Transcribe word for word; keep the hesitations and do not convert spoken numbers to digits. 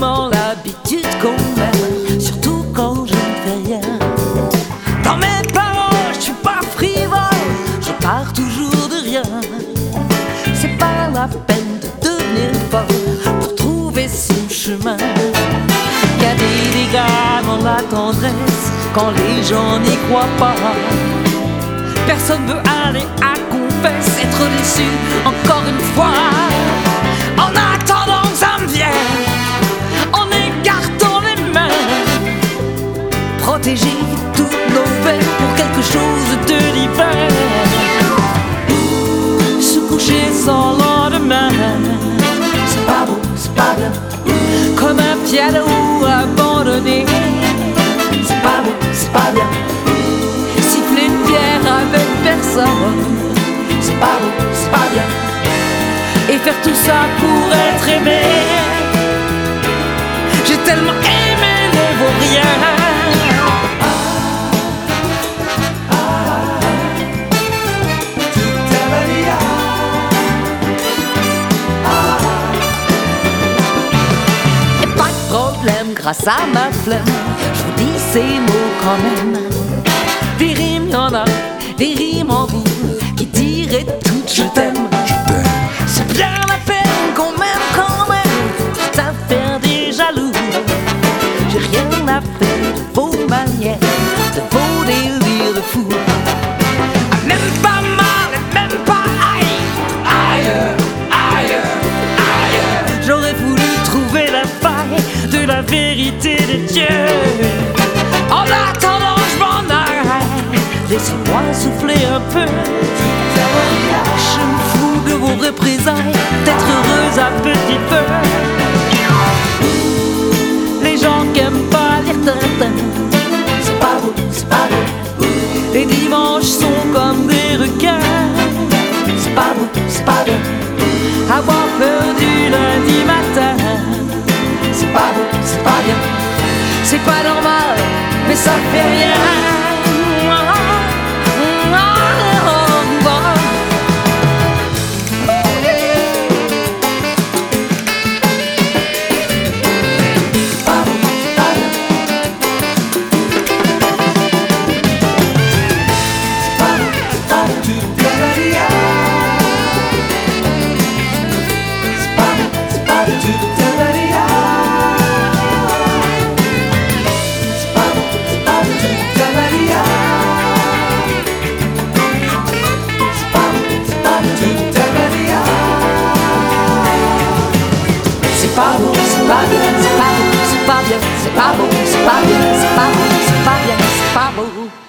tellement l'habitude qu'on m'aime, surtout quand je ne fais rien. Dans mes paroles, je suis pas frivole, je pars toujours de rien. C'est pas la peine de devenir folle pour trouver son chemin. Y a des dégâts dans la tendresse quand les gens n'y croient pas. Personne veut aller à confesse, être déçu encore une fois. En attendant que ça me vienne, en écartant les mains, protéger toutes nos peines pour quelque chose de divin. Se coucher sans lendemain, c'est pas beau, c'est pas bien. Comme un piano abandonné, c'est pas beau, c'est pas bien. Siffler une bière avec personne, c'est pas beau, c'est pas bien. Et faire tout ça pour être aimé, j'ai tellement aimé ne vaut rien. Et pas de problème grâce à ma flemme, je vous dis ces mots quand même. Des rimes y'en a, des rimes en vous qui diraient toutes je t'aime. C'est bien la peine qu'on m'aime quand même, ça fait des jaloux. J'ai rien à faire de vos manières, de vos délires de fou. Ah, même pas mal, et même pas aïe, aïe, aïe, aïe. J'aurais voulu trouver la faille de la vérité de Dieu. En attendant, je m'en arrête, laissez-moi souffler un peu. Je me fous de vos représailles, d'être heureuse à petit feu. Les gens qui aiment pas lire Tintin, c'est pas beau, c'est pas beau. Les dimanches sont comme des requins, c'est pas beau, c'est pas bien. Avoir peur du lundi matin, c'est pas beau, c'est pas bien. C'est pas normal, mais ça fait rien. C'est pas beau, c'est pas bien, c'est pas beau, c'est pas bien, c'est pas beau, c'est pas bien, c'est pas beau, c'est pas bien, c'est pas beau.